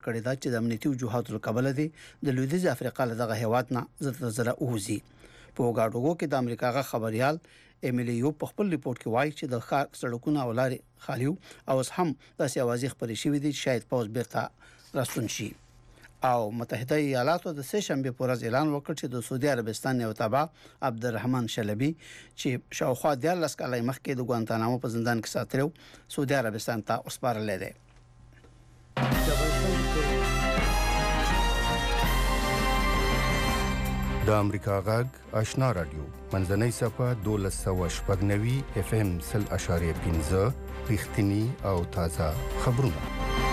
کړی دا چې د امنیتي وجوهاتو کبل دي د لویدیځ افریقا له دغه هیواد نه زړه اوزي په وګاډوګو کې د امریکا غا خبريال امیلیو په خپل ریپورت کې وایي چې د ښار سړکونو او لارې خالیو او اوس هم د سیاسي خبرې شوې دي شاید پوز بیرته راستون شي او متحده ایالاتو د سه شنبه پر ورځ اعلان وکړ چې د سعودي عربستان یو تابع عبدالرحمن شلبي چې شاوخوا د لسکالای مخکې د ګوانتانامو په زندان کې ساتلو سعودي عربستان ته وسپارل دی د امریکا غږ آشنا رادیو منځنۍ صفه 1290 اف ام 0.15 رښتینی او تازه خبرونه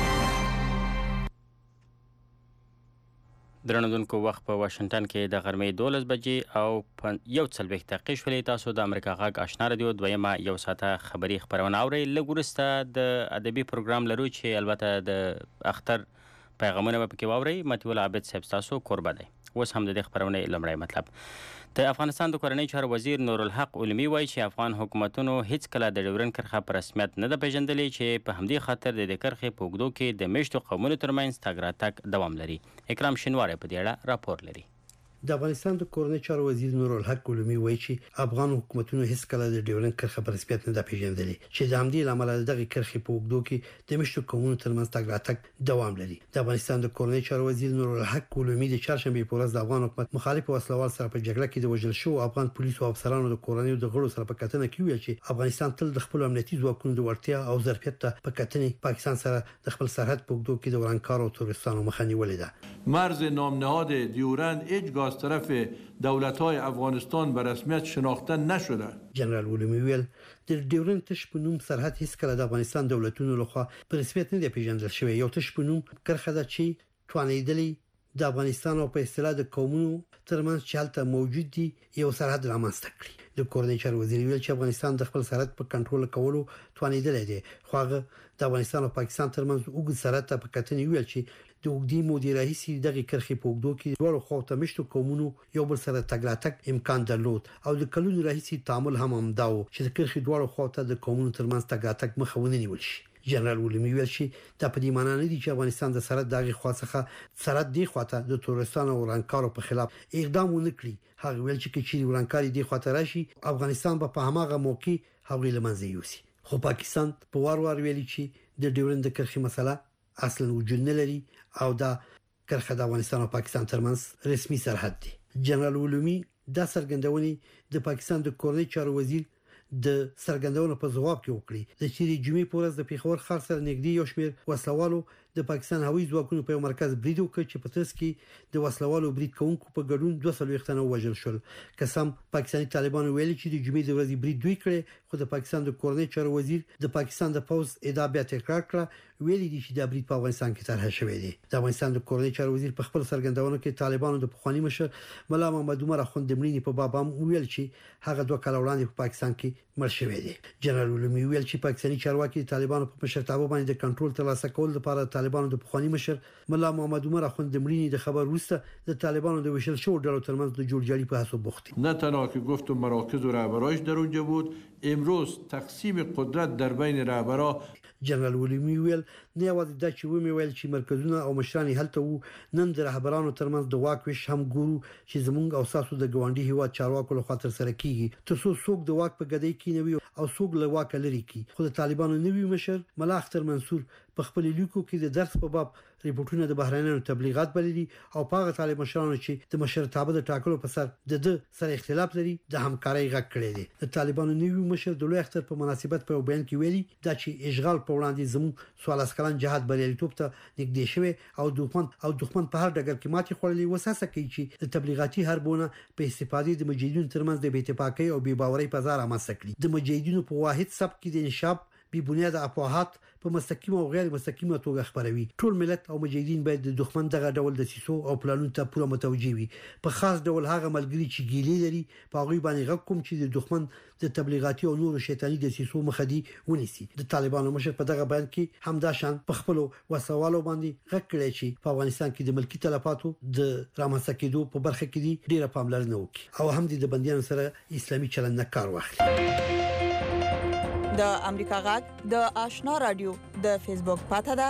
درنوونکو وخت په واشنگټن کې د غرمې 12 بجې او 1:40 دقیقې شولې تاسو د امریکا غږ آشنا رادیو دویمه یو ساعته خبری خبرونه اورئ لګورسته د ادبي پروګرام لرو چې البته د اختر پیغامونه په کې واورئ متول عابد صاحب تاسو قربا دی اوس هم د خبرونه لمړی مطلب د افغانستان د کورنۍ چارو وزیر نور الحق علمی وایي چې افغان حکومتونو هیڅ کله د ډیورن کرښه په رسمیت نه ده پیژندلې چې په همدې خاطر د کرښې په اوږدو کې د میشتو قومونو ترمنځ تګ راتګ دوام لري اکرام شینواری په دې اړه راپور لري د افغانستان د کورنۍ چارو وزیر نور الحق علمی وایي چې افغان حکومتونو هیڅ کله د ډیورن کرښه په رسمیت نه ده پیژندلې چې د همدې لامل دغه کرښې په اوږدو کې د میشتو قومونو ترمنځ تګ راتګ دوام لري د افغانستان د کورنۍ چارو وزیر نور الحق علمی د چهارشنبه په ورځ د افغان حکومت مخالف وسلوال سره په جګړه کې د وژل شو افغان پولیسو او افسرانو د کورنۍ د غړو سره په کتنه کې ویل چې افغانستان تل د خپل امنیتي ځواکونو د ورتیا او ظرفیت ته په کتنه پاکستان سره د خپل سرحد په اوږدو کې د ورانکار او تروریستانو مخه نیولې ده مرز نامنهاد دیورند هیچگاه از طرف دولت‌های افغانستان به رسمیت شناخته نشده. جنرال علمی ویل د ډیورند تش په نوم سرحد هیڅ کله د افغانستان دولتونو لخوا په رسمیت نه دی پیژندل شوی یو تش په نوم کرښه ده چې توانیدلی د افغانستان او په اصطلاح د قومونو ترمنځ چالت موجود دي یو سرحد رامنځته کړي د کورنۍ چارو وزیر ویل چې افغانستان د خپل سرحد په کنټرول کولو توانیدلی دی خو هغه د افغانستان او پاکستان ترمنځ وګړي سرحد ته په کتنې ویل چې د وګړي مودې راهیسي دغه کرښې په وګړو کې ډول خو ته مشتو قومونو یو بل سره تګ راتګ امکان درلود او د کلونو راهیسي تعامل هم همداو چې د کرښې ډول خو ته د قومونو ترمنځ تګ راتګ مخه ونیول شي جنرال علمی ویل چې د په دې معنی نه دي چې افغانستان د سرحد دغه خواڅخه سرحد دی خواته د تورستانو او رانکارو په خلاف اقدام ونکړي هغه ویل چې چې ورانکاري دی خواته راشي افغانستان په هماغه موقع هغه لمنځه یوسي خو پاکستان په وار ویلي چې د ډیورند کرښې مسله اصلا وجود نه لري او دا کرښه د افغانستان او پاکستان ترمنځ رسمي سرحد دی جنرال علمی دا څرګندونې د پاکستان د کورنۍ چارو وزیر د سرګندونو په ځواب کې وکړي د چيري جمعې په ورځ د پیښور ښار سره نږدې یو شمېر وسلوالو د پاکستان هوایي ځواکونو په مرکز برید وکړ چې په ترڅ کې د وسلوالو برید کوونکو په ګډون 200 تنه وژل شول قسم پاکستاني طالبانو ویلي چې د جمعې د ورځې برید دوی کړي خو د پاکستان د کورنۍ چارو وزیر د پاکستان د پوز ادعا بیا تکرار کړه ویلي دي چې د برید په افغانستان کې طرح شوې دي د افغانستان د کورنۍ چارو وزیر په خپل سرګندونو کې طالبانو د پخوانی مشر مولا محمد عمر اخوند مړینې په باب هم ویل چې هغه 2 کال وړاندې په پاکستان کې مړ شوی دی جنرال علمی ویل چې پاکستاني چارواکي طالبانو په مشرتابه باندې د کنټرول ترلاسه کول لپاره طالبانو د پخوانی مشر مولا محمد عمر اخوند مړینې د خبر وروسته د طالبانو د وشل شو ډلو ترمنځ د جوړجاړي په هڅو بوخت نه تنها که گفت مراکز و رهبرایش در اونجا بود امروز تقسیم قدرت در بین رهبرا جنرال علمی ویل نه یوازې دا چې ویل چې مرکزونه او مشران هلته وو نن د رهبرانو ترمنځ د واک ویش هم ګورو چې زمونږ او تاسو د ګوانډي هیواد چارواکو له خاطر سره کیږي ترڅو څوک د واک په ګدۍ کې نه وي او څوک له واک لري کی خو د طالبانو نوی مشر ملا اختر منصور په خپل لیکو کې د درس په باب ریپورتونه د بهرانيانو تبلیغات بللي او پاغه طالب مشرانو چې د مشرتابه د ټاکلو په سر د سره اختلاف لري د همکارۍ غږ کړی دی د طالبانو نوی مشر د لوی اختر په مناسبت په بیان کې ویلي دا چې اشغال په وړاندې زموږ سوال اسکلان جهاد بریالیتوب ته نږدې شوی او دښمن په هر ډګر کې ماتې خوړلې وساسه کوي چې د تبلیغاتي حربونه په استفادې د مجاهدینو ترمنځ د بې اتفاقۍ او بې باورۍ په ځای رامنځته کړي د مجاهدینو په واحد سب کې د انشاب بی بنیاد افواهات په مستقیم او غیر مستقیمه توګه خبروي ټول ملت او مجاهدین باید د دښمن دغه ډول د سیسو او پلانونو ته پوره متوجي وي په خاص ډول هغه ملګری چې ګیلې لري په هغه باندې غږ کوم چې د دښمن د تبلیغاتي او نورو شیطانی د سیسو مخدي ونیسي د طالبانو مشر په دغه بیان کې همدا شان په خپل وسوالو باندې غږ کړی چې په افغانستان کې د ملکی تلفاتو د رامنځته کېدو په برخه کې ډیره پاملرنه وکړي او هم د بنديانو سره اسلامي چلند نه کار واخلي د امریکا غږ د آشنا رادیو د فیسبوک پاڼه ده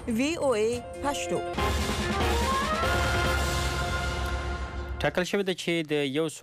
VOA پښتو. ټاکل شوې ده چې د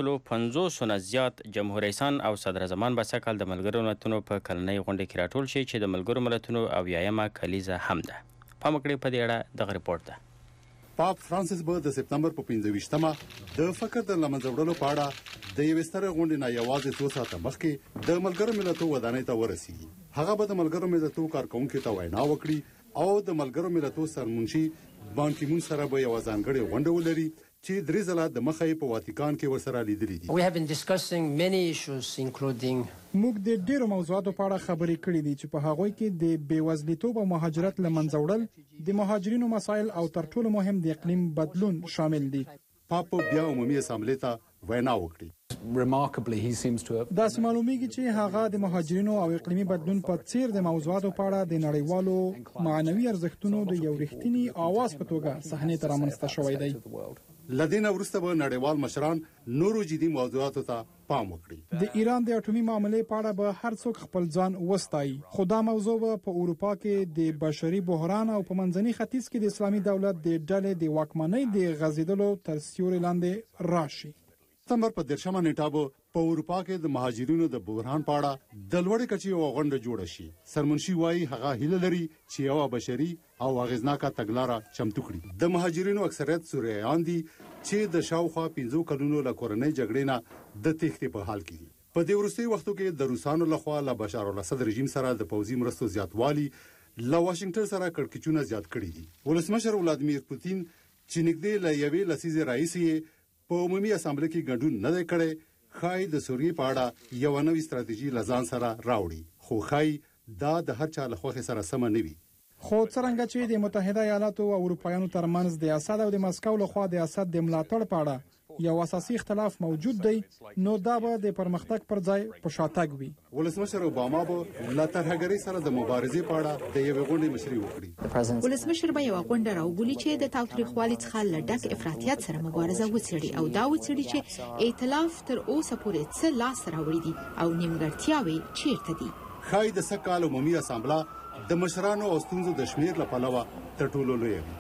150 نه زیات جمهور رئیسان او صدر اعظمان به سږ کال د ملګرو ملتونو په کلنۍ غونډه کې راټول شي چې د ملګرو ملتونو 80مه کلیزه هم ده. پام وکړئ په دې اړه دغه رپورټ ده. پاپ فرانسیس به د سپتمبر په 25مه د فقر د لمنځه وړلو په اړه د یوې سترې غونډې نه یوازې 2 ساعته مخکې د ملګرو ملتونو ودانۍ ته ورسیږي. هغه به د ملګرو ملتونو کارکونکو ته وینا وکړي او د ملګرو ملتونو سرمنشي بان کی مون سره به یو ځانګړې غونډه ولري چې درې ځله د مخې په واتیکان کې ورسره لیدلې دي. We have been discussing many issues including موږ د ډیرو موضوعاتو په اړه خبرې کړې دي چې په هغوی کې د بیوزلیتوب او مهاجرت لمنځه وړل، د مهاجرینو مسایل او تر ټولو مهم د اقلیم بدلون شامل دي. پاپ بیا عمومي اسامبلې ته وینا وکړي. Remarkably, he seems to have دا معلومیږي چې هغه د مهاجرینو او اقلیمي بدلون په څیر د موضوعاتو په اړه د نړیوالو معنوي ارزښتونو د یو رښتینی आवाज په توګه صحنې ته رامنځته شوی دی. لدینه وروسته به نړیوال مشران نورو جدي موضوعاتو ته پام وکړي. د ایران د اټومي معاملې په اړه به هر څوک خپل ځان وستایي، خو دا موضوع به په اروپا کې د بشري بحران او په منځني ختیځ کې د اسلامي دولت د ډلې د واکمنۍ د غځیدلو تر سیوري لاندې راشي. سپتمبر په 13مه نیټه به په اروپا کې د مهاجرینو د بحران په اړه د لوړې کچې یوه غونډه جوړه شي. سرمنشي وایي هغه هیله لري چې یوه بشري او اغیزناکه تګلاره چمتو کړي. د مهاجرینو اکثریت سوریایان دي چې د شاوخوا 15 کلونو له کورنۍ جګړې نه د تېښتې په حال کې دي. په دې وروستیو وختو کې د روسانو لخوا له بشار الاسد رژیم سره د پوځي مرستو زیاتوالي له واشنگټن سره کړکېچونه زیات کړي دي. ولسمشر ولادیمیر پوتین چې نږدې له یوې لسیزې راهیسې په عمومي اسامبلې کې ګډون نه دی کړی، ښایي د سوریې په اړه یوه نوې ستراتیژي له ځان سره راوړي، خو ښایي دا د هر چا له خوښې سره سمه نه وي. خو څرنګه چې د متحده ایالاتو او اروپایانو ترمنځ د اسد او د مسکو لخوا د اسد د ملاتړ په اړه یو اساسي اختلاف موجود دی، نو دا به د پرمختګ پر ځای په شاتګ وي. ولسمشر اوباما به له ترهګرۍ سره د مبارزې په اړه د یوې غونډې مشري وکړي. ولسمشر به یو غونډه راوبولي چې د تاوتریخوالي څخه له ډک افراطیت سره مبارزه وڅېړي او دا وڅېړي چې ائتلاف تر اوسه پورې څه لاس راوړي دي او نیمګړتیاوې چیرته دي. ښایي د سږ کال عمومي اسامبله د مشرانو او ستونزو د شمیر له پلوه تر ټولو لویه وي.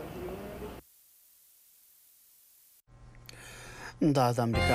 دا د امریکا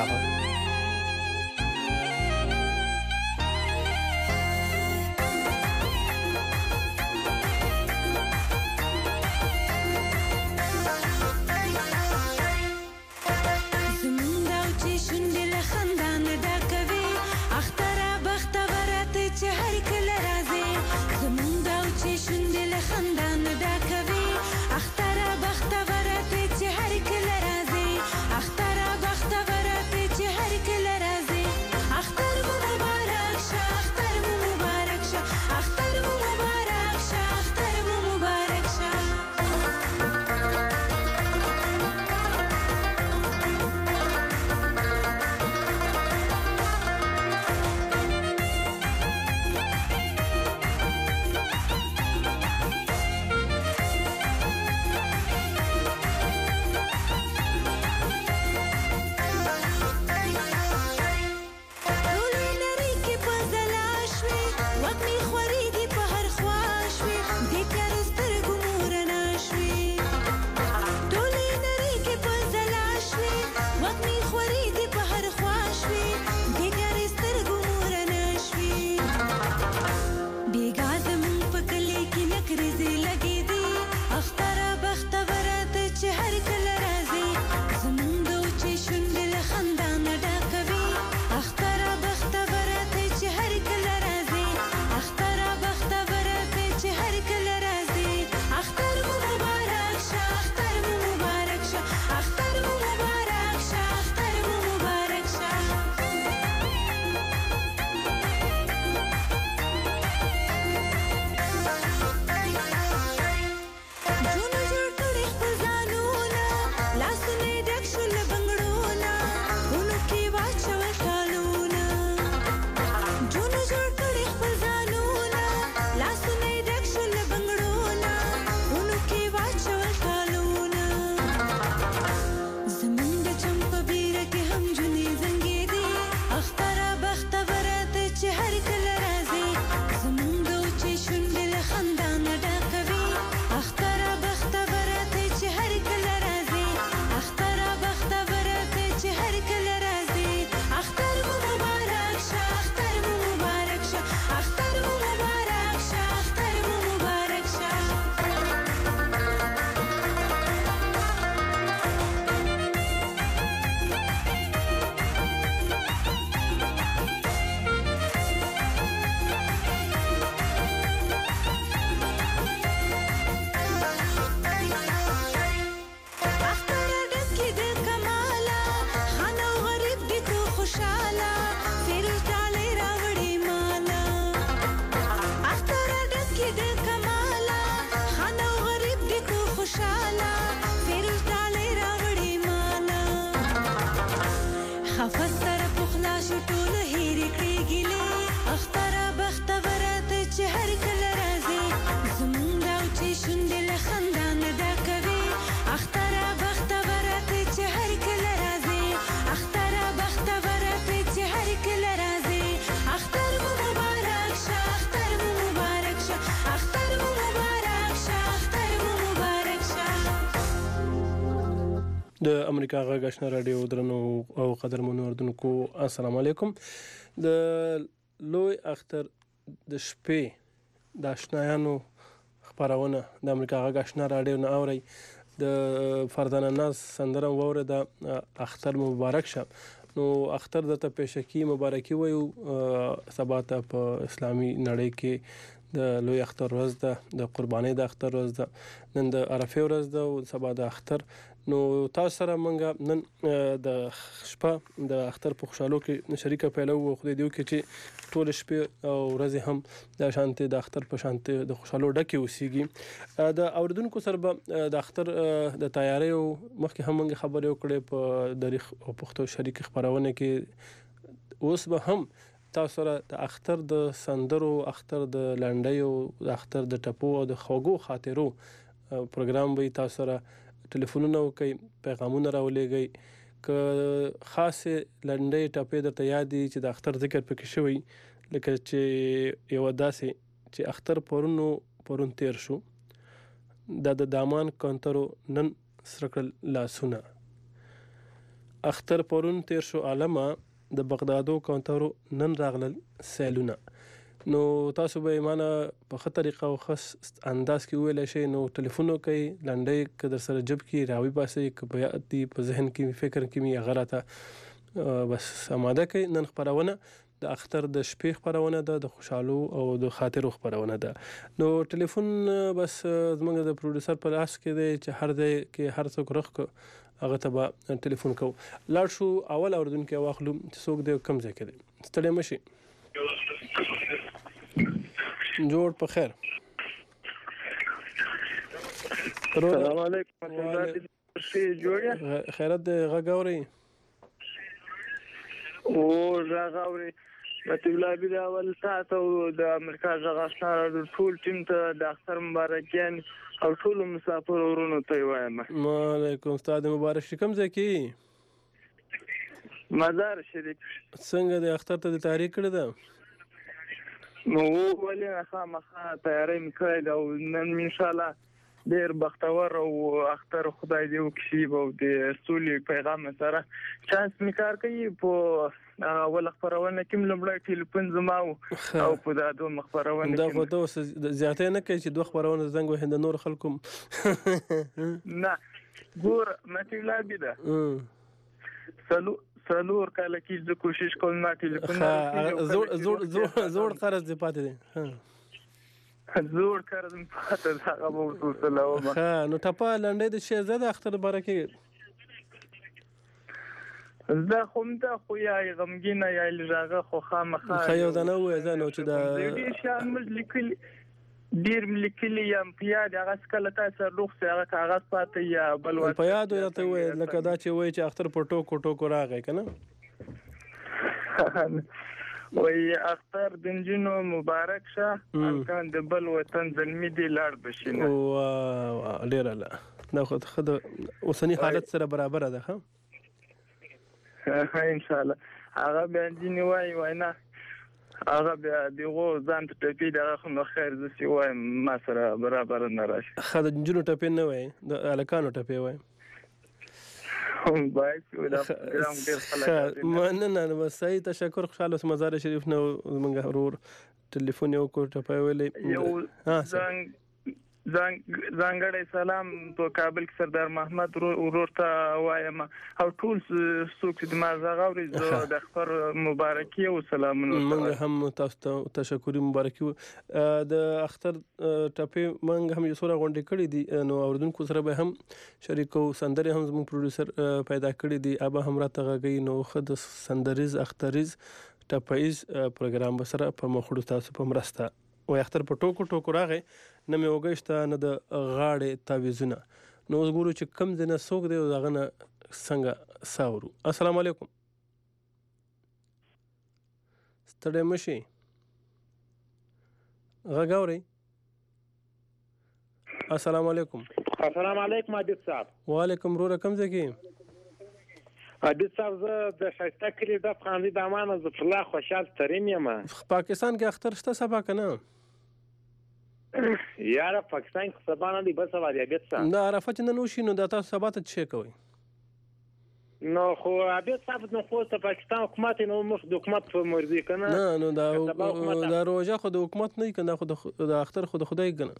د امریکا غږ آشنا رادیو درنو او قدرمنو اردوونکو السلام علیکم. د لوی اختر د شپې د آشنایانو خبرونه د امریکا غږ آشنا رادیو نه اوري. د فردانا ناز سندره ووره د اختر مبارک شه. نو اختر د ته پېشکی مبارکي وایو. سبا ته په اسلامي نړۍ کې د لوی اختر ورځ ده، د قربانۍ د اختر ورځ ده، نن د عرفه ورځ ده او سبا د اختر. نو تاسو سره مونږ نن د شپه د اختر په خوشحالو کې شریکه پیلو او خدای دې وکړي چې ټول شپه او ورځې هم د شانتي د اختر په شانتي د خوشحالو ډکه اوسېږي. د اوردونکو سره د اختر د تیاری او مخکې هم مونږ خبرې وکړې په تاریخ او پښتو شریک خبرونه کې. اوس به هم تاسو سره د اختر د سندرو، اختر د لنډیو، د اختر د ټپو او د خوږو خاطرو پروګرام به تاسو سره ټلیفونونه وکړئ، پیغامونه راولېږئ. که خاصې لنډۍ ټپې درته یاد دي چې د اختر ذکر پکې شوی، لکه چې یوه داسې چې اختر پرون تیر شو، دا د دامان کونترو نن سره کړل لاسونه. اختر پرون تیر شو عالمه، د بغدادو کونترو نن راغلل سیلونه. نو تاسو به ایمانه په ښه طریقه او ښه انداز کې وویلی شئ. نو ټلیفون وکړئ، لنډۍ که در سره جب کې راوي باسئ، که په یاد دي په ذهن کې فکر کې وي هغه راته بس اماده کړئ. نن خپرونه د اختر د شپې خپرونه ده، د خوشحالو او د خاطرو خپرونه ده. نو ټلیفون بس زموږ د پروډوسر په لاس کې دی چې هر ځای کې هر څوک رخ کو هغه ته به ټلیفون کوو. لاړ شو اول اوریدونکی واخلو چې څوک دی کوم ځای کې دی. ستړی مه شئ. جوړ په خیر. السلام علیکم. خیرت دی. غږ اورئ؟ او غږ اورئ. مطلب الله بلا اول تاسو او د امریکا غږ آشنا رادیو ټول ټیم ته د اختر مبارکیان او ټول مسافر ورونو ته وایم. وعلیکم استاد مبارک شي. کوم ځای کې؟ مزار شریف. څنګه د اختر ته د تاریخ کړی ده؟ نو ولې خامخا تیاری مې کړی ده او نن ان شاء الله ډېر بختور او اختر خدای دې وکړي او د سولې پیغام سره چانس مې کار کوي. په اول خبرونه کې لومړی ټلیفون زما او په دا دوه خبرونه دا خو ته زیاتې نه کوي چې دوه خبرونه زنګ وهند نور خلکو نه ګور مته لا بده سلور کله کې د کوشش کوم ما ټلیفون زوړ قرض دی پاتې دی. زوړ قرض پاتې دا غو وسلام. ها نو ټپه لنډې د شهزاده اختر برکه زه هم دا خو یا غمګینه یا لږه خو خامخا خو دا نه وې زه نو چې دا دې شان مز لیکل ډیر ملکلی یم په یاد هغه کله تاسو روخ هغه کاغذ پاتې یا بل په یاد ورته وې لکه دا چې وې چې اختر په ټوکو راغی کنه وای اختر دنجنو مبارک شه کان د بل وطن زلمی دی لاړ بشینه. او ډیر الله دا خو د اوسنی حالت سره برابر ده. ها ان شاء الله هغه باندې وای نه هغه بیا دیغه ځان ته ټپی دغه خو نو خیر زه سی وایم ما سره برابر نه راشي. خدای جنو ټپی نه وای د الکانو ټپی وای هم باید ودا ګرام ډیر خلک مننه. صحیح تشکر. خوشاله مزار شریف نو موږ ورور ټلیفون یو کو ټپی ویلې. ها زنګړې سلام په کابل کې سردار محمد ورور ته وایم او ټول څوک چې ما زغوري زه د اختر مبارکي او سلامونه. موږ هم تاسو ته تشکر مبارکي. د اختر ټپې موږ هم یو سره غونډې کړې دي نو اوردونکو سره به هم شریکو. سندرې هم زموږ پروډوسر پیدا کړې دي. ابا هم راته غږی نو خد سندریز اختریز ټپایز پروګرام بسره په مخړو تاسو په مرسته و اختر په ټوکو راغی نه مې وګښته نه د غاړې تعویزونه. نو اوس ګورو چې کم ځنه څوک دی او دغه نه څنګه ساورو. السلام علیکم. ستړی مه شئ. غږ اورئ؟ السلام علیکم. السلام علیکم عادت صاحب. وعلیکم وروره کوم ځای کې؟ عادت صاحب زه د ښایسته کلي د افغاني د امان عزت الله خوشحال ترین یم. پاکستان کې اختر شته سبا که نه؟ یاره پاکستان کې سبا نه دی بل سبا دی عادت صاحب. دا عرفه چې نن وشي نو دا تاسو سبا ته څه کوئ؟ نو خو عبید صاحب نو خو ته پاکستان حکومت نو مخ د حکومت په مرضی کنه نه نو دا روزه خو د حکومت نه کنه خو د اختر خو د خدای کنه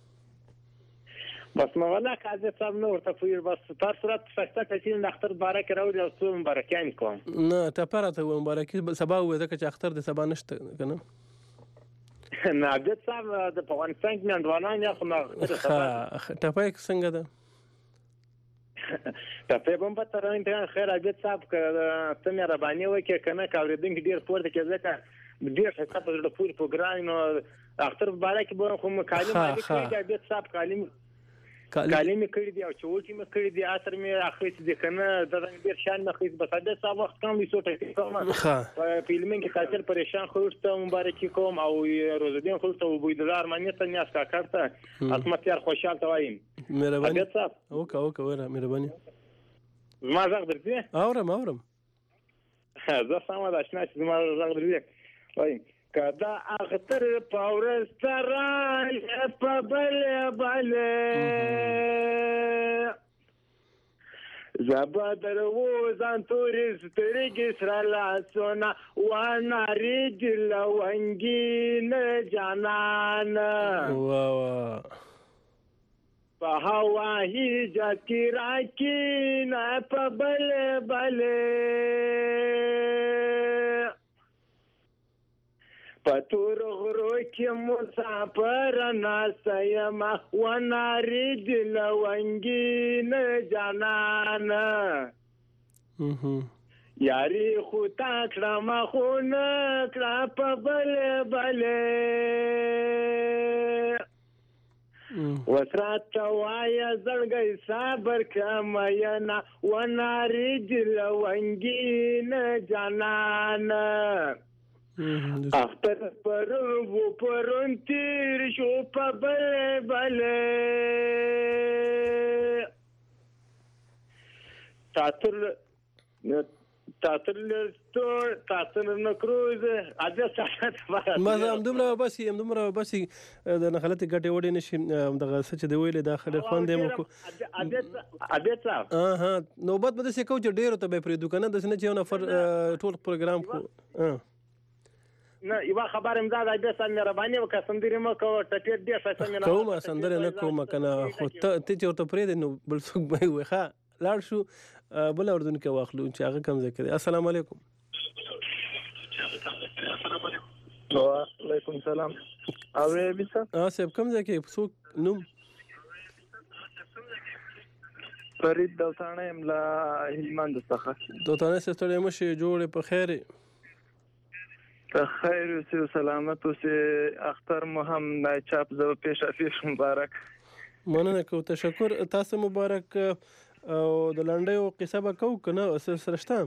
بس مولا عبید صاحب نو ورته فیر بس تر صورت فستا کچین د اختر بارک راوړي او څو مبارکان کوم نه ته پرته و مبارکي سبا و ځکه چې اختر د سبا نشته کنه نه عبید صاحب د افغانستان کې نړیوالان یا خو نه ټپای څنګه ده ټپه بم په تر انتهان خیر عبید صاحب ته مې ربانی وکي کنه کاوریدونکو ډیر پورته کې ځکه ډیر حساب د پور پروګرام نو اختر مبارک به خو مکالمه کوي عبید صاحب کالم کړی دی او چوټي مې کړی دی اثر مې اخیس دي کنه د رنګ ډیر شان مخیس بس عبید صاحب وخت کم وي سوټه کوم په فلمین کې خاطر پریشان خوشته مبارکي کوم او روزدین خوشته وبیدلار معنی ته نیاس کا کړته اسمت یار خوشحال توایم مهرباني عبید صاحب اوکه ورا مهرباني ما زغ درځي اورم زه سم د آشنا چې ما زغ درځي وای کدا اختر پاور سترای په بل زبا درو ځان تورې سترګې سره لاسونه وانا رجل ونګین جانان وا په هوا هی جکی راکین په بل پتور غرو کې مسافر ناسیم وناری دل ونګین جانان یاری خو تا کړه ما خو نه کړه په بل وسرات وای زړګي صبر کماینا وناری دل ونګین جانان اختر پر و پرون تیر شو په بل تاتر نکروز اځه ساعت ما هم دومره بس د نخلت ګټه وړي نشي دغه څه چې دی ویلې داخله خوان دی مو عبید صاحب نوبت بده څه کو چې ډیرو ته به پرې دوکانه د سنه چې نفر ټول پروګرام کو نه یو خبر امداد عبید صاحب مهرباني وکړه سندري مو کو ټټ دې فیصله نه کومه سندره نه کومه کنه خو ته چې ورته پرې نو بل څوک به وي ښه لاړ شو بل اردن کې واخلو چې هغه کم ذکر السلام علیکم وعلیکم السلام اوه بیسا صاحب کم ذکر څوک نوم فرید دوتانه املا هلمند څخه دوتانه ستړي مشه جوړه په خیر خیر او سلامت او اختر مو هم چاپ زو پیش مبارک مننه کو تشکر تاسو مبارک او د لنډیو قصه به کو کنه سرشته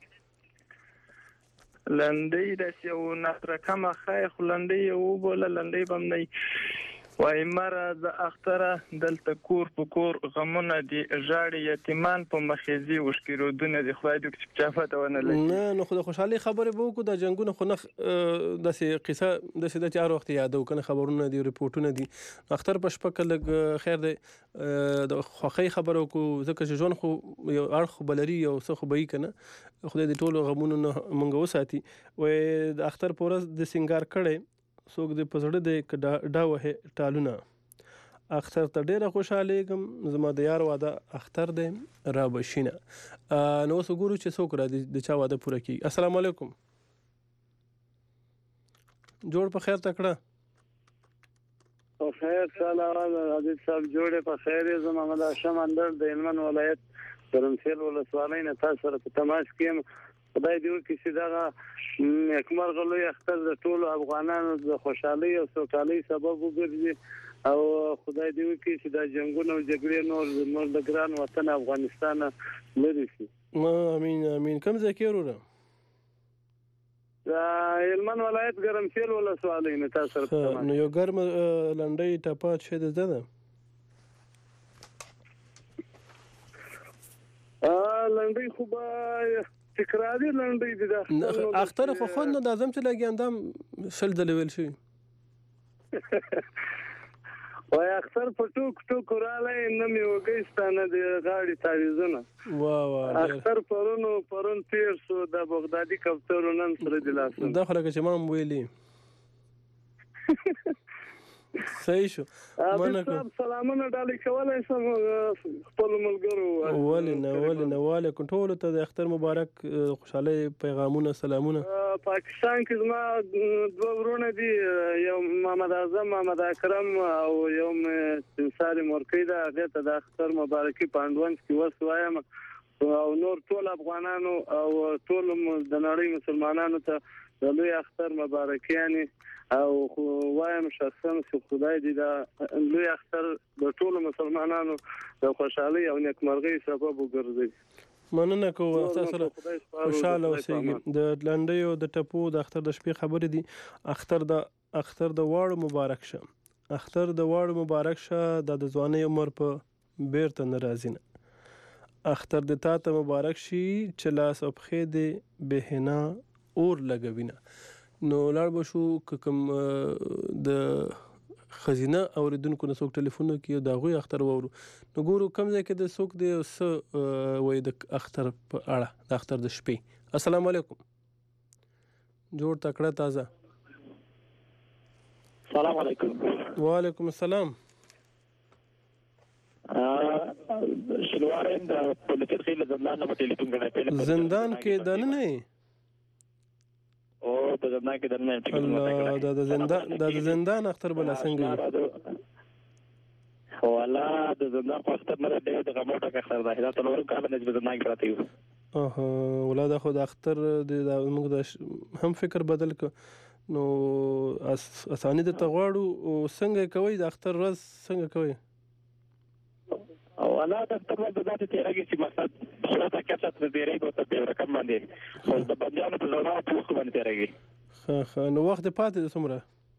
لنډی د یو نترکمه خیر لنډی او بوله لنډی بم نه وای مر د اختره دلته کور په کور غمونه دي ژاړي یتیمان په مخېزي وشکرودونه دي خدای دې چې چافته ونه لګي نه نو خو د خوشحالي خبره به وکړو د جنگونو خو نه داسې قصه داسې د چارو وخت یادو کنه خبرونه دي ریپورتونه دي اختر په شپه لږ خیر دی د خوخی خبرو کو ځکه چې ژوند خو یو اړخ بلري یو څه خو به کنه خدای دې ټولو غمونو نه مونږ وساتي وای د اختر په ورځ د سنگار کړي څوک د پزړه د ډاوه ټالونه اختر ته ډیره خوشاله کوم زما د یار واده اختر دی را بشینه نو وګورو چې څوک را د چا واده پوره کی السلام علیکم جوړ په خیر تکړه په خیر سلام عزیز صاحب جوړه په خیر زما محمد هاشم اندر د هلمند ولایت ترنسل ولسوالۍ نه تاسو سره په تماس کې خدای دې وکړي چې دا اکمل غلوی اختر د ټولو افغانانو د خوشحالي او سوکالۍ سبب وګرځي او خدای دې وکړي چې دا جنگونه او جګړې نور د ګران وطن افغانستان لري شي امين کوم ځای کې وروره دا هلمند ولایت ګرمسیر ولسوالۍ نه تاسو سره نو یو ګرم لنډۍ ټاپه شه ده لنډۍ خو به تکراری لنډۍ دي دا اختر خو خود نو د اعظم چې لګي اندام شل د لیول شي وای اختر په ټوک رالی نه مې وګیستانه د غاړې تعویزونه اختر پرون تیر شو د بغدادي کوترو نن سره د لاسونه دا خو لکه چې ما هم ویلي صحیح شو سلامونه ډالۍ کولی شم خپلو ملګرو ولې نه وعلیکم ټولو ته د اختر مبارک خوشحالۍ پیغامونه سلامونه پاکستان کې زما دوه ورونه دي یو محمد اعظم محمد اکرم او یو ساري مورکۍ ده هغې ته د اختر مبارکي په انډونس کې وس وایم او نور ټول افغانانو او ټول د نړۍ مسلمانانو ته د لوی اختر مبارکیانې او وایم شخصا چې خدای دې دا لوی اختر د ټولو مسلمانانو د خوشحالۍ او نیکمرغۍ سبب وګرځي مننه کوم تاسو سره خوشاله اوسئ د لنډیو د ټپو د اختر د شپې خبرې دي اختر د واړو مبارک شه د ځوانۍ عمر په بیرته نه راځي نه اختر د تا ته مبارک شي چې لاس او پښې دې بهنا اور لګوینه نو لاړ به شو کوم د خزینه اوریدونکو نه څوک ټلیفون کوي دا غوي اختر وورو نو ګورو کوم ځای کې د څوک دی وای د اختر په اړه د اختر د شپې السلام علیکم جوړ تکړه تازه السلام علیکم وعلیکم السلام شلوارین د پولیټیک خیل زندان په ټلیفون غړای زندان کې دنه نه او د زندان کې درنه د زندان اختر بل څنګه او الله د زندان په اختر نه دی د غموټه اختر ده دا ټول کال نه د زندان کې راته یو ولدا خو د اختر د موږ هم فکر بدل ک نو اسانه د تغواړو څنګه کوي د اختر ورځ څنګه کوي او الله د اختر ورځ د ذاتي تیرګي چې مقصد شاته کچا تر ډیرې کوته په رقم باندې خو د بندیانو په لور په وخت باندې تیرګي نو وخت پاتې د څومره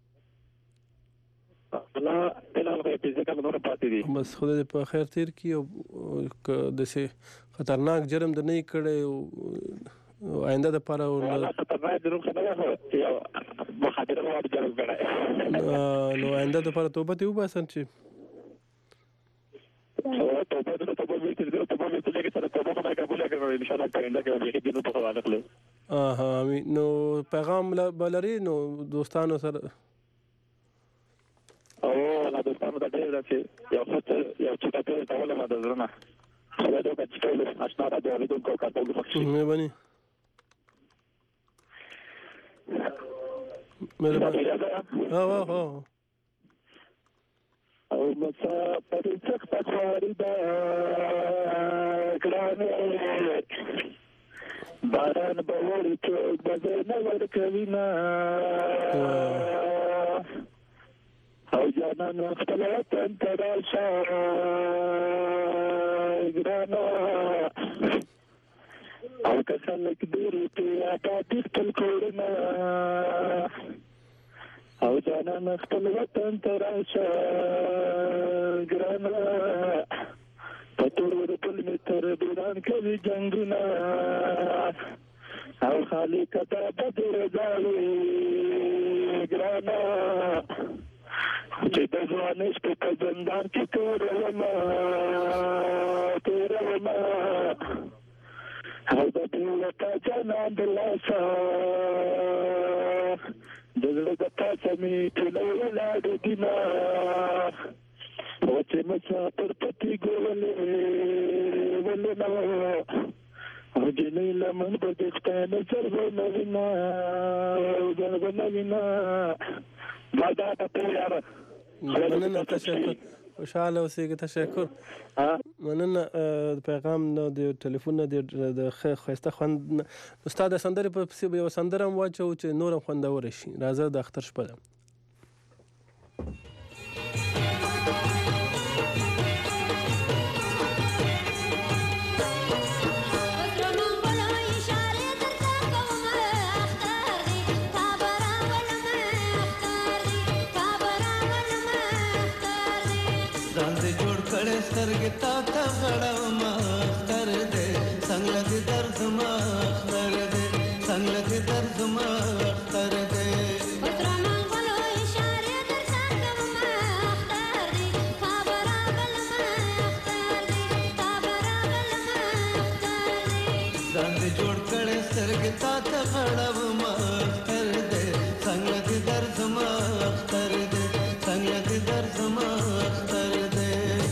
الله تعالی په ځکه نور پاتې دي بس خدای په خیر تیر کی او د سه خطرناک جرم د نه کړي او آینده د پاره او خطرناک جرم خبره یو مخاطره وړ جرم کړي نو آینده د پاره توبه ته وباسن چې نو پیغام بلري نو دوستانو سره او لا دوستانو ته ډېر راځي یو څه ته ټول ما د زړه خو دا چې ټول آشنا را دي د کو کاټو مې بني او مسافر سخت خاردا ګرانه باران باور چې بزنه ورکوینا او جانان خپل وطن ته راشه ګرانه او کسان کډوري ته اټاټي خپل کورونه او جانان خپل وطن ته راشه ګرانه پتور ورپل می تر بیران کوي جنگونه او خالی کته بدر زالي ګرانه چې د ځوانش په زندان کې تورما او د دولت جنان د لاسه دزړه د تاسو می ټول ولاد دینا او چې مسافر پتی ګولې ولنا او جنې لمن په دښته نظر ونوینا ماذا تقول يا رب مننه تشکر خوشاله اوسئ تشکر مننه پیغام د ټلیفون د خوسته خوند استاد سندره په یو سندره واچو چې نورم خوندور شي راځه د اختر شپه سترګې تا ته غړم اختر دې څنګه دې درد ما اختر دې څنګه دې درد ما اختر دې پترانو غلو اشاره در څنګه ما اختر دې جوړ کړې سترګې تا ته غړب مختر دې څنګه دې درد مختر دې څنګه دې درد مختر دې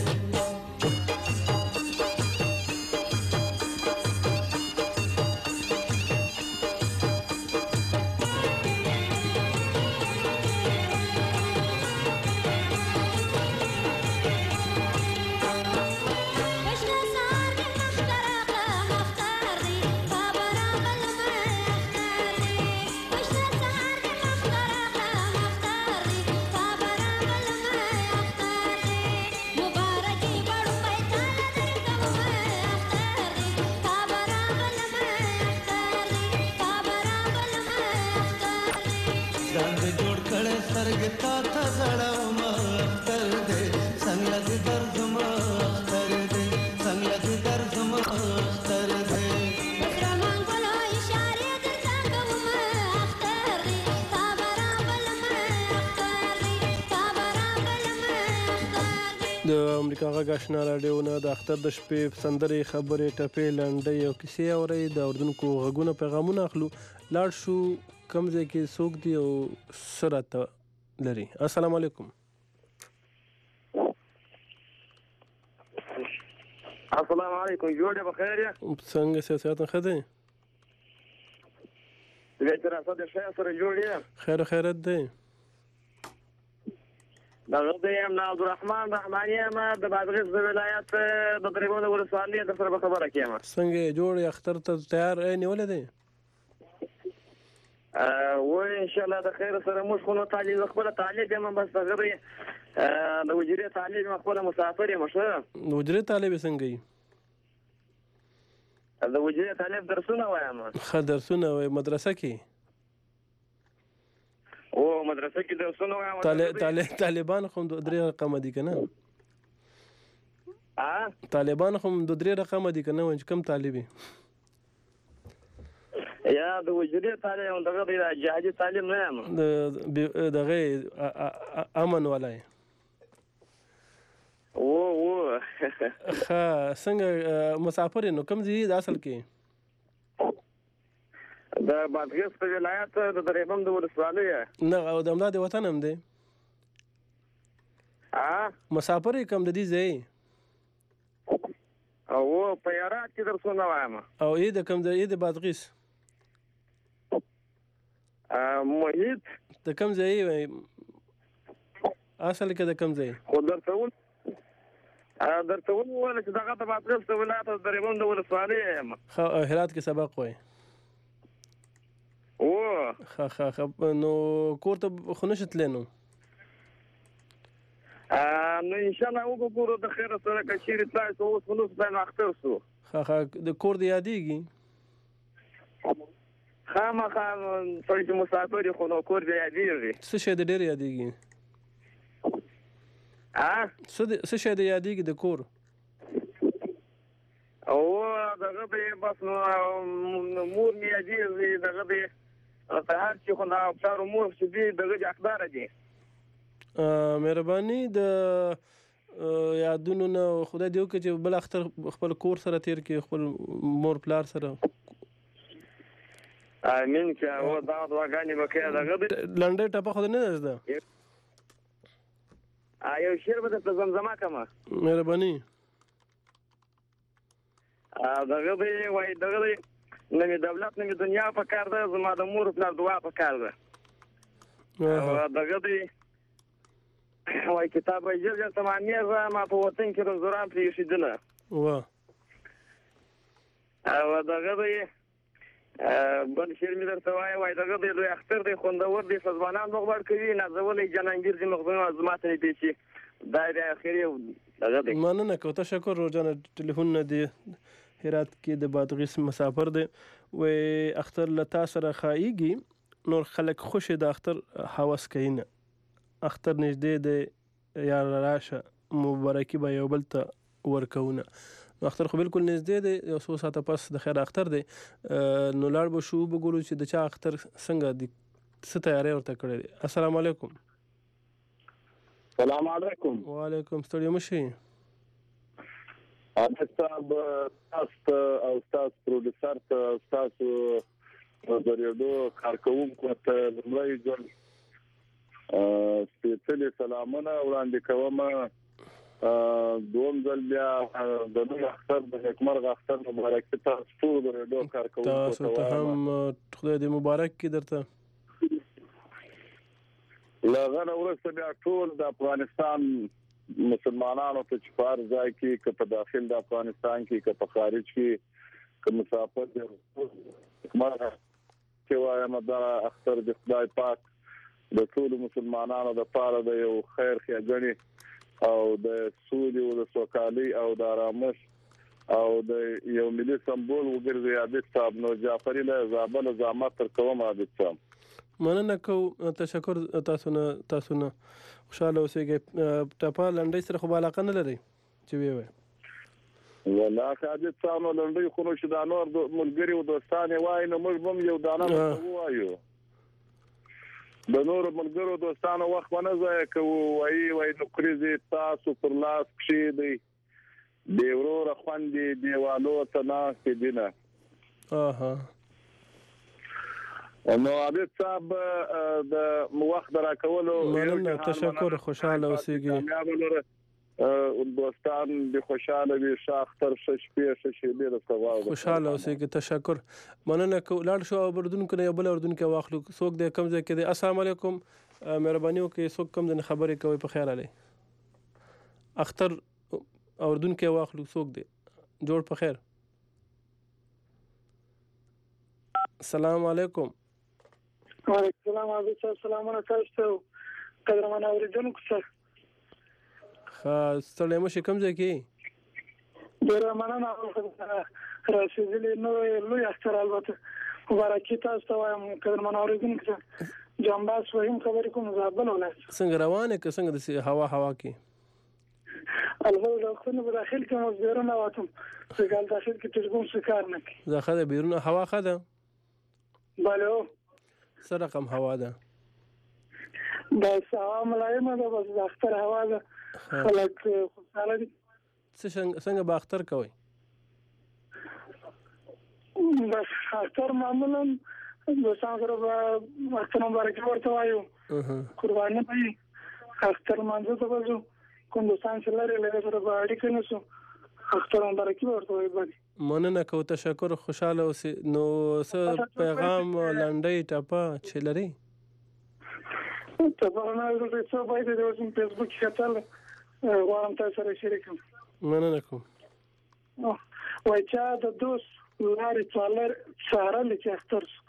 د امریکا غږ آشنا راډیو نه د اختر د شپې سندرې خبرې ټپې لنډۍ او کیسې اورئ د اردوونکو غږونه پیغامونه اخلو لاړ شو کوم ځای کې څوک دي او څه راته لري. السلام علیکم. السلام علیکم. جوړ یې بخیر یې؟ څنګه سیاست ښه دی؟ بهتره څه د ښه سره جوړ یې؟ خیر خیرت دی. دغه د یم عبدالرحمن رحماني یم د بادغیس د ولایت د دریغون ولسوالۍ در سره به خبره کوم. څنګه جوړ یې اختر ته تیار نیولې دی؟ و ان شاء الله د خیر سره موږ خو نو تعلیم خپل تعلیم یم بس دغه د وجري تعلیم خپل مسافر یم. ښه د وجري طالب څنګه یې؟ د وجري طالب درسونه وایم. ښه درسونه وایي مدرسه کې؟ او مدرسه کې درسونه وایم. طالبان خو 2-3 رقم دي کنه؟ طالبان خو 2-3 رقم دي کنه چې کم طالبي؟ یا د وجري تعلیم دغه د جهادي تعلیم نه یم. دغه امن ولای. او ښه څنګه مسافر نو کوم ځای د اصل کې؟ د بادغیس په ولایت د دریغون د ولسوالۍ. نه او د امداد وطن هم دی؟ مسافر کوم د دې ځای؟ او په یارات کې درسونه وایم. او ای د کوم ځای د بادغیس؟ محیط د کوم ځای اصل کې د کوم ځای؟ خو درته وویل چې دغه د بادغیس د ولایت د دریغون د ولسوالۍ یم. ښه هرات کې سبق وایي؟ او ښه نو کور ته خو نشې تللی نو؟ نو انشاءالله وګورو د خیر سره که چیرې تلای سو اوس خو نو خدای اختر سو. ښه د کور د یادېږي؟ خامخا سړی چې مسافر یې خو نو کور د یادېږي. څه شی د ډېر یادېږي؟ څه شی د یادېږي د کور؟ او دغه د بس نو مور مې یادېږي. دغه د په هر چې خو د پلار مور چې دي دغه د حقداره دي. مهرباني د یادونو نه خدای دې وکړي چې بل اختر خپل کور سره تیر کړي خپل مور پلار سره. امین که او دا دعاګانې به کوې. دغه لنډۍ ټپه خو نه ده زده؟ یو شعر به درته زمزمه کړمه. مهرباني. دغه دی وایي دغه دی نه مې دولت نه مې دنیا په کار ده زما د مور پلار دعا په کار ده. دغه دی وایي کتاب ژر ژر تمامېږه ما په وطن کې رنځوران پرې ایښېدله. او دغه دی بل شعر مې درته وایي دغه دی لوی اختر دی خوندور دی ځوانان مغبړ کوي نازولی جنانګیر دي مغزونه زما ته نږدې شي. دا دی اخر یو دغه دی. مننه کوم تشکر روزانه ټلیفون نه دی هرات کې د بادغیس مسافر دی وایي اختر له تا سره ښایېږي نور خلک خوشې د اختر هوس کوي نه اختر نږدې دی یار راشه مبارکي به یو بل ته ورکوونه. نو اختر خو بالکل نږدې دی یو څو ساعته پس د خیر اختر دی نو لاړ به شو وګورو چې د چا اختر څنګه دی څه تیاری ورته کړی دی. السلام علیکم. سلام علیکم. وعلیکم ستړي مه شئ. صاحب تاسو او تاسو پروډوسر ته تاسو د ریډیو کارکونکو ته لمړی ځل سپیشلی سلامونه وړاندې کوم. دوم ځل بیا د نوم اختر د نیکمرغ اختر مبارک تاسو ټول د ریډیو کارکونکو تاسو ته هم خدای دې مبارک کړي درته. لغه ورسته بیا ټول د افغانستان مسلمانانو ته چې په هر ځای کې که په داخل د افغانستان کې که په خارج کې که مسافر دي مرغه چې وایم دا اختر د خدای پاک د ټول مسلمانانو لپاره د یو خیر ښېګڼې او د سولې او د سوکالۍ او د آرامش او د یو ملي سمبول وګرځي. عابد صاحب نو جعفري له زابل زحمت تر کوم عابد صاحب مننه کوم. تشکر تاسو نه خوشاله اوسئ. ټپه لنډۍ سره خو علاقه نه لري چې وی والله عابد صاحب نو لنډۍ خو نو چې دا نور ملګري او دوستان وای نو موږ هم یو دانه وایو د نور ملګرو دوستانو وخت ونه ځای کوو وای نو کریزي تاسو پر لاس کښې دی ورور خوندې دیوالو ته ناستې دینه. نو عابد صاحب د وخت راکولو مننه. تشکر. خوشاله اوسئ. دوستان د خوشاله وي شاختر شپې شې د سوال خوشاله اوسئ. تشکر. مننه کو. لاړ شو اردوونکو نه یو بل اردوونکو واخلو. څوک د کم ځای کې دی؟ السلام علیکم. مهرباني وکړئ څوک کم ځای خبرې کوي په خیر علي. اختر اردوونکو واخلو. څوک دی؟ جوړ په خیر. السلام علیکم. وعلیکم السلام. عابد صاحب سلامونه تاسو ته قدرمن اوریدونکو سره. ستړی مشي کم ځای کې؟ ډېره مننه رسېدلې نو لوی اختر البته مبارکي تاسو ته وایم قدرمن اوریدونکو ته. جنباس وحیم خبرې کوم زابل ولایت. څنګه روانه که څنګه د هوا کې؟ الحمدلله خو نه داخل کې مو بیرونه واتم څنګه داخل کې تجربه کار نه کوي. زه خاله بیرونه هوا خاله. بله څه رقم هوا ده؟ بس هوا ملایمه ده. بس د اختر هوا ده. خلک خوشحاله دي. څنګه به اختر کوئ؟ بس اختر معمولا دوستان سره به اختر مبارکي ورته وایو. قرباني به وي. اختر لمانځه ته به ځو. کوم دوستان چې لري له هغه سره به اړیکه نیسو. اختر مبارکي ورته وایو. مننه کو. تشکر. خوشاله اوسئ. نو څه پیغام لنډۍ ټپه چې لري؟ ټپه نه څه باید د فیسبوک کې کتل غواړم تاسو سره شریک کړم. مننه کوم. وای چا د دوست لارې څارلې چې اختر شو.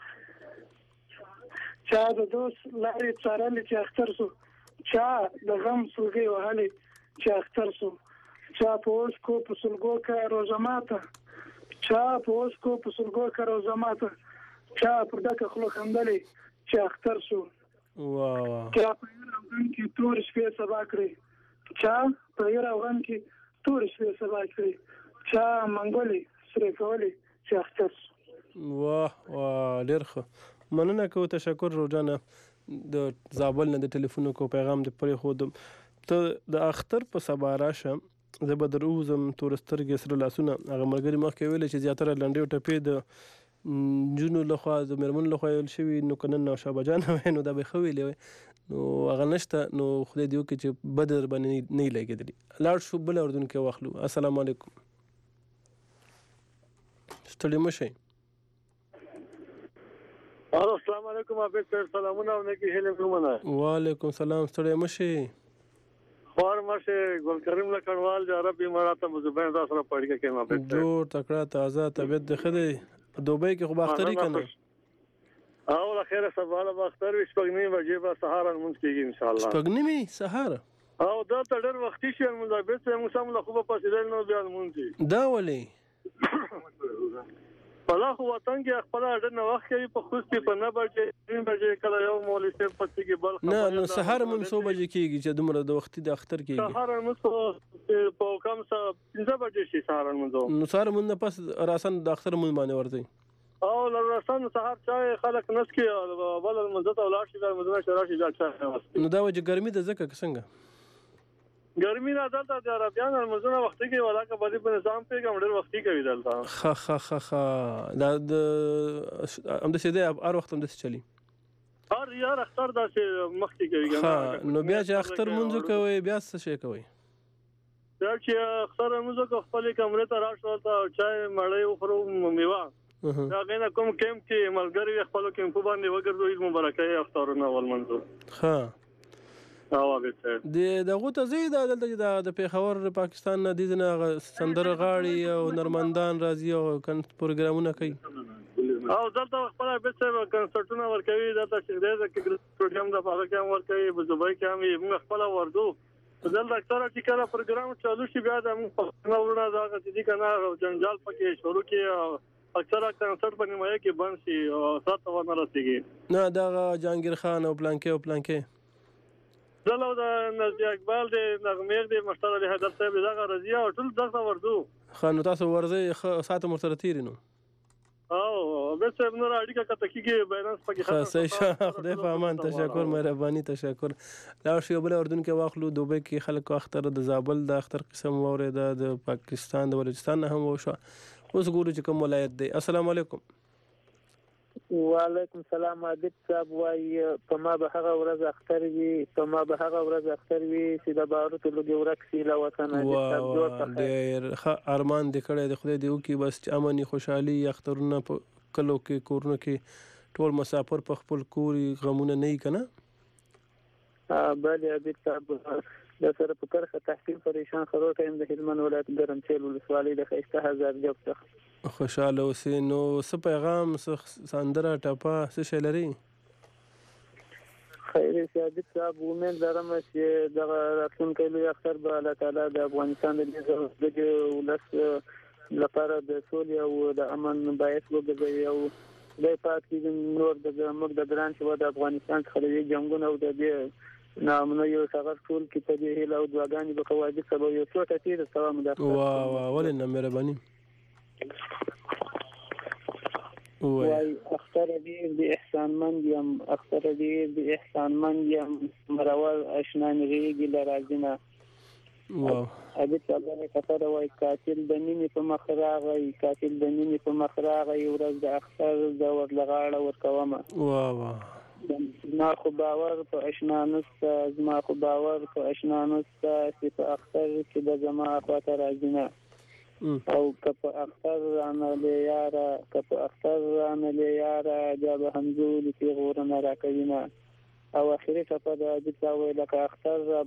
چا د دوست لارې څارلې چې اختر شو. چا د غم سلګۍ وهلې چې اختر شو. چا په اوس کو په سلګو کې روزه ماته. چا په اوس کو په سلګو کې روزه ماته. چا پر دغه خلک خندلې چې اختر شو. چا په افغان کې تور شپې سبا کړې. چا په افغان کې تور شپې سبا کړې. چا منګولې سره کولې چې اختر شو. واه ډېر ښه. مننه کو. تشکر روزانه د زابل نه د ټلیفون کو پیغام د پرې خودم ته د اختر په سبا راشه. زه به دروزم تورسترګې سره لاسونه هغه ملګري مخکې ویل چې زیاتره لنډې او ټپې د جنو لخوا د میرمن لخوا ویل شوي نو که نن نوشابه جان وای نو دا به ښه ویلې وای. نو هغه نشته. نو خدای دې وکړي چې بد در باندې نه لګېدلي. لاړ شو بل اردوونکی واخلو. السلام علیکم. ستړي مه شئ. السلام علیکم. عابد صاحب سلامونه او نیکې هیلې کومه. وعلیکم السلام. ستړي مه شئ. خور مشه ګل کریم لکړوال جو عربي مراته مزبان تاسو سره پړګه کې ما به جوړ تکړه تازه طبيعت د خدای دوبۍ کې خو باختري کنه او له خیره سباله باختر وي شپږنی بجې به سهار مونږ کېږي ان شاء الله. شپږنی سهار او دا ډېر وختي شي مونږ به څه موږ سم له خو په پاسېدل نو بیا مونږ دا ولې پلا خو وطن کې خپل اډر نه وخت کوي په خوستي په نه بجې 3 بجې کله یو مولوی صاحب پاتې کې بل نه نو سهار مونږ 100 بجې کېږي چې دومره د وختي د اختر کېږي. سهار مونږ په کم څه 15 بجې شي سهار مونږ نو سهار مونږ پس راسن د اختر مونږ باندې ورځي او لرسن سهار چای خلک نس کې بل المزه ته لاړ شي د مزه شراشي ځل نو دا وجه ګرمي د زکه څنګه ګرمي نه دلته د عربیان المزونه وختي کې ولاکه باندې په نظام پیغام ډېر وختي کوي دلته دا د هم د سیده هر وخت هم د چلی هر یار اختر داسې مخکې کوي نو بیا چې اختر مونږ کوي بیا څه شي کوي دا چې اختر مونږ کو خپل کمرې ته راشو ته چای مړې وخورو میوه دا غینه کوم کیمپ کې ملګری خپل کیمپ باندې وګرځو عيد مبارکي اخترونه ول منځو دغه ته زید دلته د پیښور پاکستان نه دي نه سندر غاړي او نرمندان راځي او پروګرامونه کوي او دلته خپل به څه کنسرټونه ورکوي دلته چې د پروګرام د پاره کې ورکوي په دوبۍ کې هم موږ خپل وردو دلته اکثره چې کله پروګرام چالو شي بیا د موږ ورونه دا چې کنه جنجال پکې شروع کې اکثره کنسرټ په نیمه کې بند شي او ساته ونه رسیږي نه دا جهانگیر خان او پلانکې زلو د نزدې اقبال د نغمیر د مشتر علي حیدر صاحب دغه رضیا او ټول دغه وردو خان تاسو ورځي ساعت مرتره تیرینو او به څه نور اړیکه کته کیږي بیلانس پکې خاصه خدای په امان تشکر مهرباني تشکر لا شی بل اردن کې واخلو دوبه کې خلکو اختر د زابل د اختر قسم وره د پاکستان د بلوچستان هم وشو اوس ګورو چې کوم ولایت دی السلام علیکم وعلیکم السلام عادت صاحب وای په ما به هغه ورځ اختر وي چې د باروت لږه ورکسي لا وطن ډېر ارمان د کړه د خدای دیو کې بس امني خوشحالي اخترونه په کلو کې کورونه کې ټول مسافر په خپل کوري غمونه نه کنه بله عادت صاحب د سره په کرخه تحقیق پریشان خروټه د هلمند ولایت ګرمسیل ولسوالۍ د 6000 جوب څخه خوشاله اوسې نو څه پیغام سندره ټپه څه شی لري خیر سعادت صاحب امید لرم چې د راتلونکي لوی اختر به الله تعالی د افغانستان د ولس لپاره د سولې او د امن باعث وګرځي او د پاتې نور د موږ د ګران شو د افغانستان څخه د جنگونو او د نامنو یو څنګه ټول کې په دې هیله او دعاګانې به کوي سبا یو څه ټکی د سلام د وا ولنه مهرباني وای اختر دې د احسان مند یم مرول اشنا نغيږي لراځنه واو ابي تعالی کفر وای قاتل د نینې په مخ راغی ورځ د اختر د ورلغاړه ورکومه واو زما خو باور په اشنا نسته چې په اختر کې د زما خواته راځینه او که په اختر رانه یاره بیا به همزولي پیغورونه راکوینه او اخري ټپه د عادت وای لکه اختر را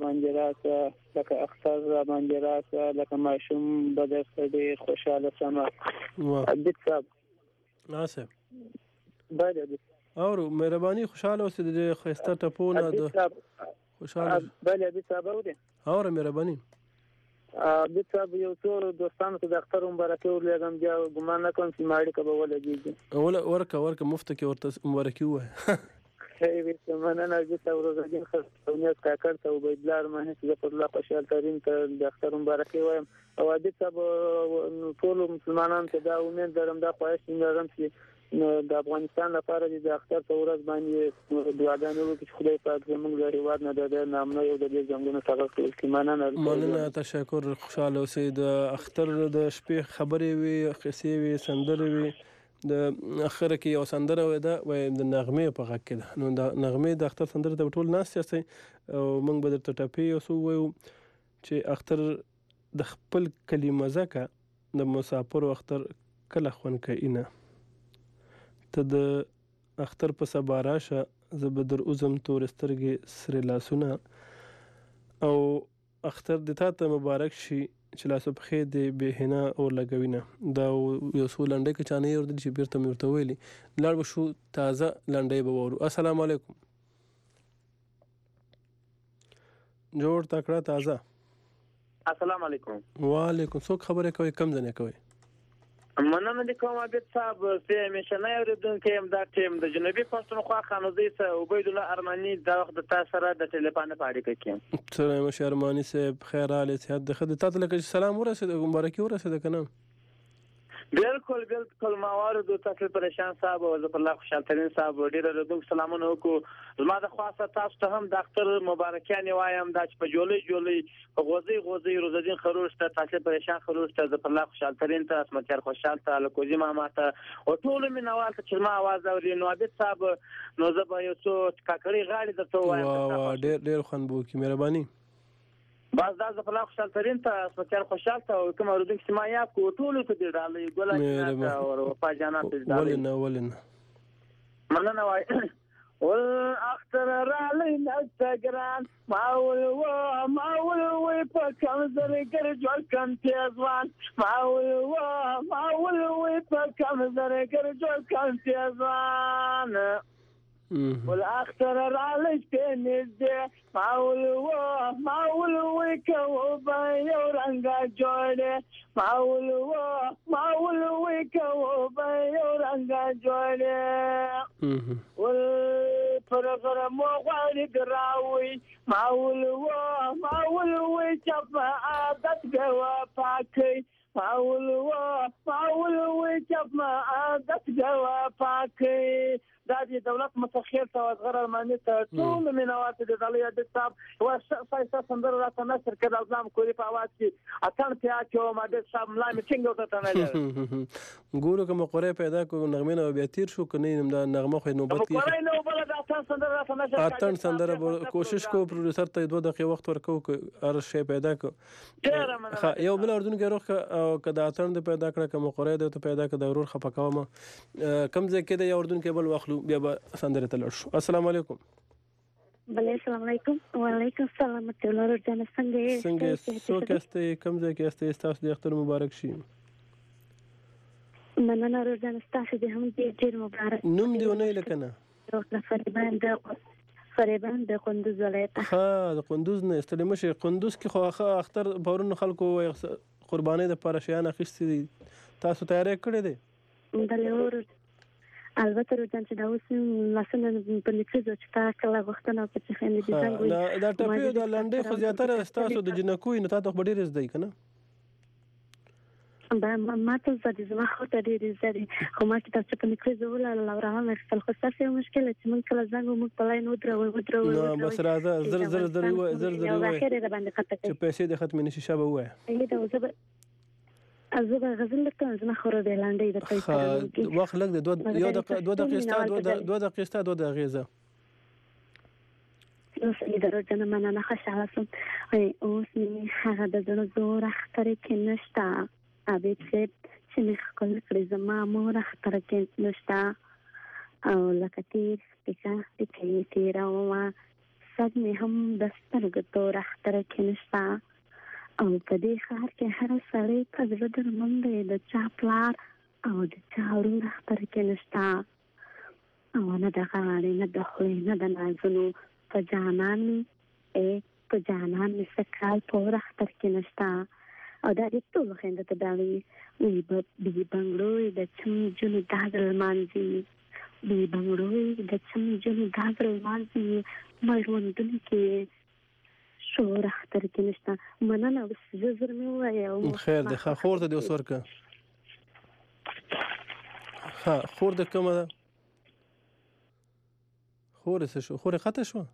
باندې راسه لکه ماشوم به درته ډېر خوشحاله سمه عادت صاحب ناصر بله عادت اور مهرباني خوشاله اوسې د خسته ټپونه د خوشاله بله عادت صاحب اوري اور مهرباني عادت صاحب یو څو دوستانو ته د اختر مبارکي ورلېږم بیا ګمان نه کوم چې ماړي کبه ولګېږي ورکه مفته کې ورته مبارکي ووایه خیر مننه عادت صاحب روزګین خستونیت کاکړ ته عبید الله ارماني ظفر الله خوشحال ترین ته د اختر مبارکي وایم او عادت صاحب ټول مسلمانانو ته دا امید لرم دا خواهش لرم چې د افغانستان لپاره د اختر په ورځ باندې دعاګانې وکړي چې خدای پاک زموږ د هېواد نه د نامنو یو د دې جنګونو څخه کړي مننه تشکر خوشاله اوسئ د اختر د شپې خبرې وي قصې وي سندرې وي د اخر کې یو سندره وي دا وای د نغمې په غږ کې ده نو د نغمې د اختر سندره ته ټول ناست یاستئ او موږ به درته ټپې یو څه ووایو چې اختر د خپل کلي مزه که د مسافرو اختر کله خوند کوي نه ته د اختر په سبا راشه زه به در اوزم تور سترګې سرې لاسونه او اختر د تا ته مبارک شي چې لاسو پښې دې بې حنا اور لګوینه دا یو څو لنډۍ که چا نه یې اورېدلي چې بېرته مې ورته ویلي لاړ به شو تازه لنډۍ به واورو السلام علیکم جوړ تکړه تازه السلام علیکم وعلیکم څوک خبرې کوي کم ځنې کوي مننه د کوم عادت صاحب چې همیشه نه اوریدونکو هم دا ټیم د جنوبي پښتونخوا خانوزي سره عبید الله ارماني دا وخت تاسو سره د ټلیفون په اړیکه کې سره مشه ارماني صاحب خیر حال صحت د خدای ته لکه سلام ورسېد مبارکي ورسېد کنه بالکل موارد تاسو پریشان صاحب او ظفر الله خوشحال ترين صاحب ډیر رضوک سلامونه وکړو زما د خاصه تاسو ته هم ډاکټر مبارکیان وایم دا چې په جولای غوزي روزدین خروش ته تاسو پریشان خروش ته ظفر الله خوشحال ترين ته اسمتیار خوشحال ته لکوزي ماما ته او ټول مینوال ته چې ما आवाज اوري نو عبد صاحب نو زه یو څو کاکړي غاړي درته وایم ډیر خنبو کی مهرباني باز دا زفلا خوشحال ترين ته اسمتیار خوشحال ته کوم اوردونکو چې ما یاد کو ټول په دې ډالې ګولای او وفا جانان په ډالې ولنه مننه وای ول اختر رالي انستغرام ماول په کوم زرګر جوړ کم تیزوان ماول په کوم زرګر جوړ کم تیزوان والاختر رالي نږدې ماول کوو به یو رنګ جوړې ماول کوو به یو رنګ جوړې ول پر مو غواړي ګراوي ماول چپ عادت غوا پاکي ماول چپ عادت غوا پاکي دا د دولت متخیل ته غره معنی ته ټول مینوات د دلیا د صاحب او سایسا سندر راته نشر کړه ځم کولی په आवाज کې اتن ته اچو ماده صاحب لا می څنګه وته نه ګورو کوم قره پیدا کو نغمه نو بیا تیر شو کني دا نغمه خو نوبت کې قره نو بل دا اتن سندر راته نشر اتن سندر کوشش کو پروډوسر ته 2 دقیقې وخت ورکو هر شی پیدا کو یو بل اردن کې روخ کدا اتن پیدا کړه کوم قره د پیدا کړه ضرور خپکاوم کم ځکه د اردن کې بل واخلو بیا به سندره ته لړ شو السلام علیکم بله السلام علیکم وعلیکم السلام ورحمۃ اللہ څنګه سو کسته کم ځای کې استه تاسو د اختر مبارک شي مننه روزانه تاسو د هم ډیر مبارک نوم دی ونه لکنه فریبان د قندوز ولایت د قندوز نه استلم شي قندوز کې خو اختر پرون خلکو قرباني د پرشیان اخیستي تاسو تیاری کړی دی بله البته روزان چې دا اوس لاسونه په لیکلو چې تا کله غوښتنه په څه خندې دي څنګه دا ټپي د لنډې خو زیاتره تاسو د جنکوي نه تاسو ډېر زده کنه دا ما ته زما خو ته ډېر زده خو ما چې تاسو په لیکلو ولا لورا هم خپل خو تاسو مشکل چې موږ کله څنګه موږ په لاین ودرو نو بس راځه زر اخر ده باندې قطه چې پیسې د ختم نشي شابه وای دا زه غزل لکه زما خور د لاندې د پیسې وخت لګ د 2 دقیقې زه اوس اداره جن مننه خوشاله سم اوس می هغه د زړه زور اختر کې نشتا ابي چې می خپل کړی زما مور اختر کې نشتا او لکه تیر چې تیر او ما صد می هم دسترګ تور اختر کې نشتا او په دې ښار کې هر سړی په زړه درمند دی د چا پلار او د چا ورور اختر کې نشته او نه د غاړې نه د خولې نه د نازونو په جانان مې سکال په ور اختر کې نشته او دا دې ټول خویندو ته ډالۍ وي بي بنګړوی د چم جونو دادر لمانځي بي بنګړوی د چم جونو دادر لمانځي مړوندونو کې شور اختر کې نشته مننه زر مې وایو خیر ده خور ته د اوس ورکه خور د کومه ده خور څه شو خور خطه شو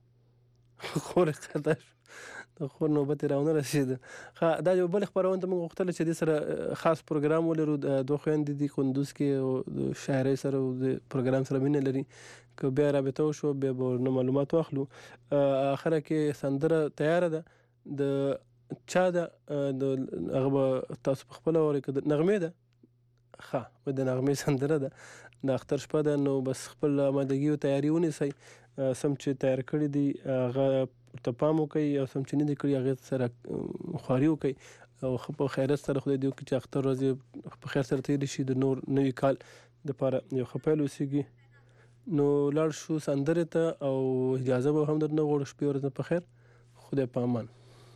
د خور نوبت راونه رسید دا یو بل خبرونه ته موږ غوښتل چې د سره خاص پروګرام ولرو دوه خويندې د قندوز کې او شاعرۍ سره او د پروګرام سره مینه لري که بیا رابطه وشو بیا به معلومات واخلو اخره کې سندره تیار ده د چا ده هغه تاسو په خپل اوري کې نغمه ده و د نغمه سندره ده د اختر شپه ده نو بس خپل آمادګي او تیاری ونیسئ سم چې تیار کړی دي هغه ته پام وکړئ او سم چې نه دي کړي هغې سره خواري وکړئ او په خیرت سره خدای دې وکړي چې اختر ورځې په خیر سره تېرې شي د نور نوي کال دپاره یو ښه پیل اوسېږي نو لاړ شو سندرې ته او اجازه به هم درنه غواړو شپې ورځ په خیر خدای په امان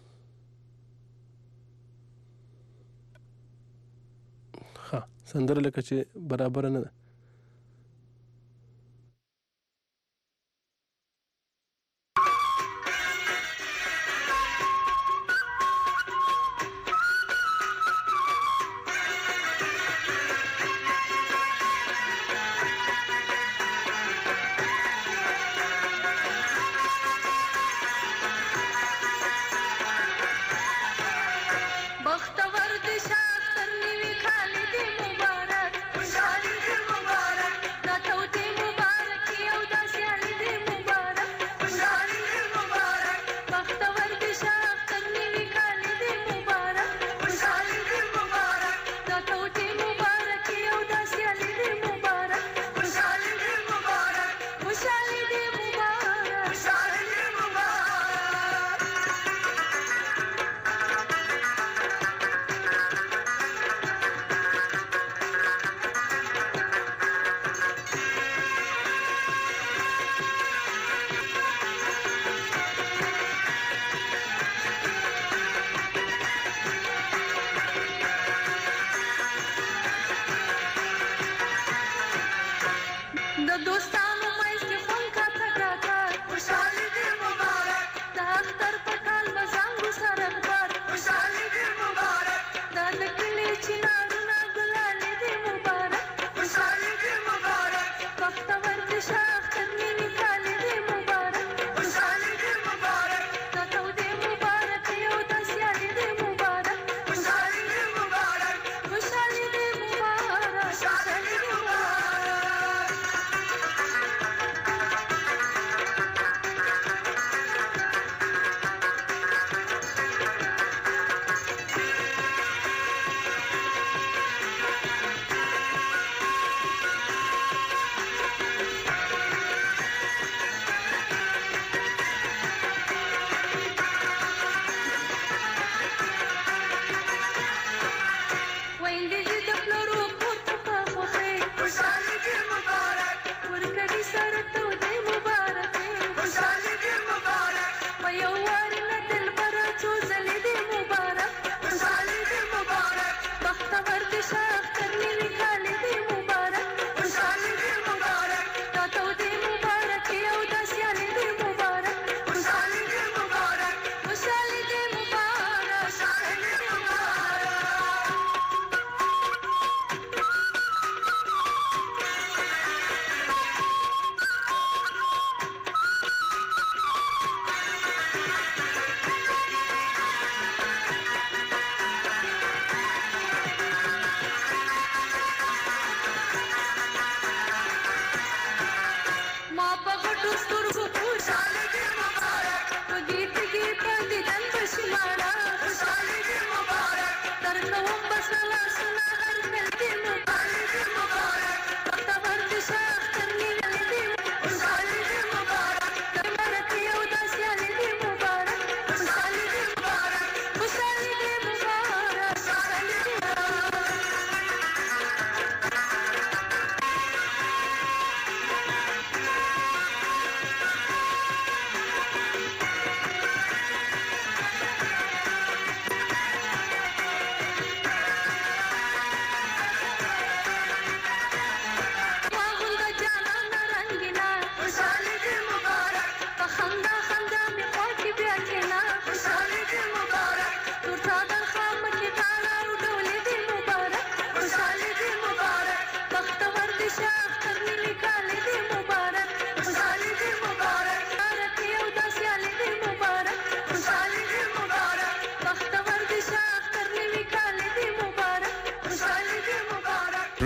سندره لکه چې برابره نه ده دوست